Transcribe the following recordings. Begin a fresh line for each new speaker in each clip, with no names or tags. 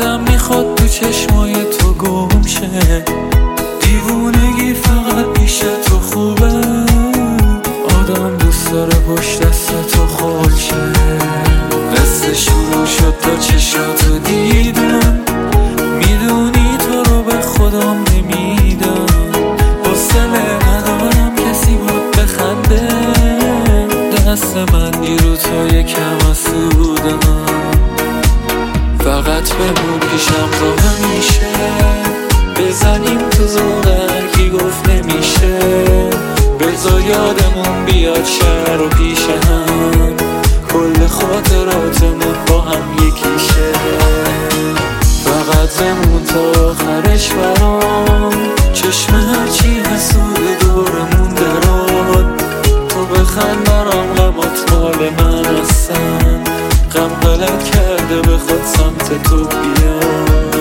آدم میخواد تو چشمای تو گم شه، دیوونگی فقط پیش تو خوبه. آدم دوست داره پشت دست تو خال شه. قصه شروع شد تا چشاتو دیدم، میدونی تو رو به خودم نمیدم. حوصله ندارم کسی بود بخنده، دست من گیر و تو یکم اسودم. فقط بمون پیشم تا همیشه، بزنیم تو زغر کی گفت نمیشه. بذار یادمون بیاد شهر و پیش هم، کل خاطراتمون با هم یکیشه. فقط بمون تا آخرش برام، چشم هرچی حسود دورمون دراد. تو بخند برام غمات مال من هستن، غم غلط کرده بخواد سمت تو بیاد.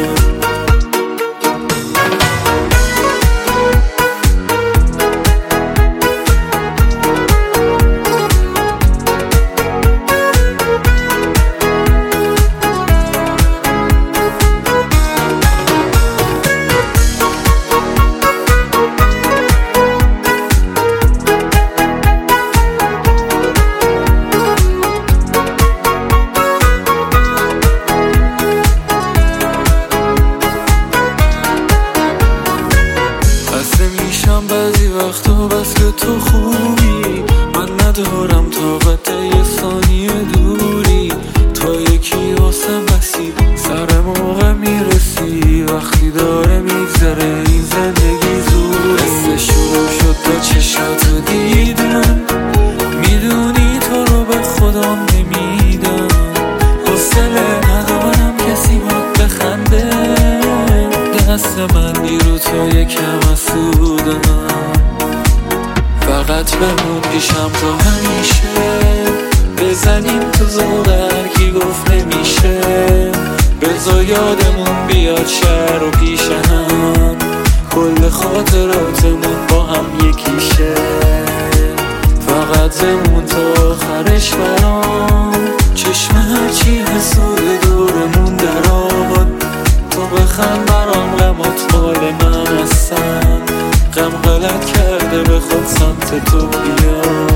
بعضی وقتا بس که تو خوبی، من ندارم طاقت یه ثانیه دوری. تا یکی واسم بسی سر موقع میرسی، وقتی داره میگذره این زندگی زوری. قصه شروع شد تا چشاتو دیدم، میدونی تو رو به خودم نمیدم. حوصله ندارم کسی بود بخنده، دست من گیر و تو یکم اسودم. فقط بمون پیشم تا همیشه، بزنیم تو زغر کی گفت نمیشه. بذار یادمون بیاد شهر و پیش هم، کل خاطراتمون با هم یکیشه. فقط بمون تا آخرش برام، چشم هرچی حسود دورمون دراد. تو بخند برام غمات مال من هستن، غم غلط کرده بخواد سمت تو بیاد.